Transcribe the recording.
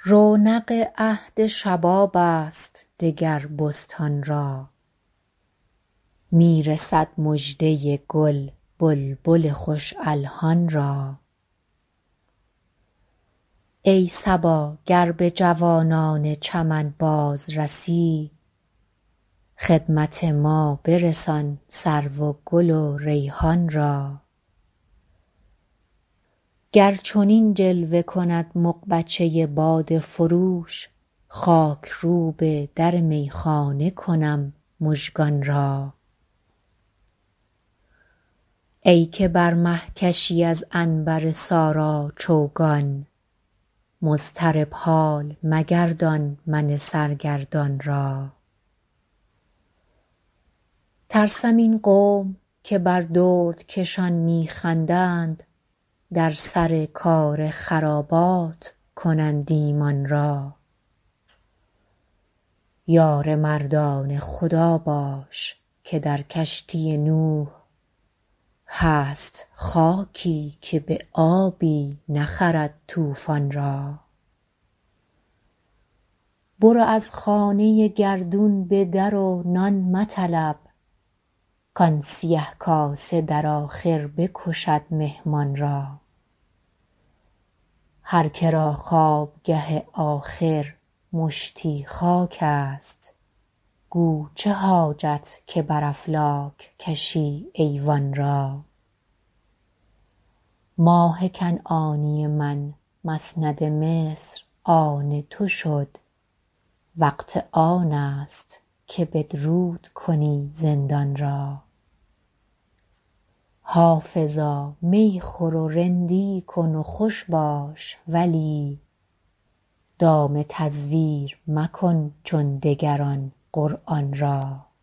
رونق عهد شباب است دگر بستان را، می رسد مژده گل بلبل خوش الحان را. ای صبا گر به جوانان چمن بازرسی، خدمت ما برسان سرو و گل و ریحان را. گر چنین جلوه کند مغبچه باده فروش، خاک روب در میخانه کنم مژگان را. ای که بر مه کشی از عنبر سارا چوگان، مضطرب حال مگردان من سرگردان را. ترسم این قوم که بر دردکشان می خندند، در سر کار خرابات کنند ایمان را. یار مردان خدا باش که در کشتی نوح، هست خاکی که به آبی نخرد طوفان را. برو از خانه گردون به در و نان مطلب، کان سیه کاسه در آخر بکشد مهمان را. هر که را خوابگه آخر مشتی خاک است، گو چه حاجت که بر افلاک کشی ایوان را. ماه کنعانی من مسند مصر آن تو شد، وقت آن است که بدرود کنی زندان را. حافظا می خور و رندی کن و خوش باش، ولی دام تزویر مکن چون دگران قرآن را.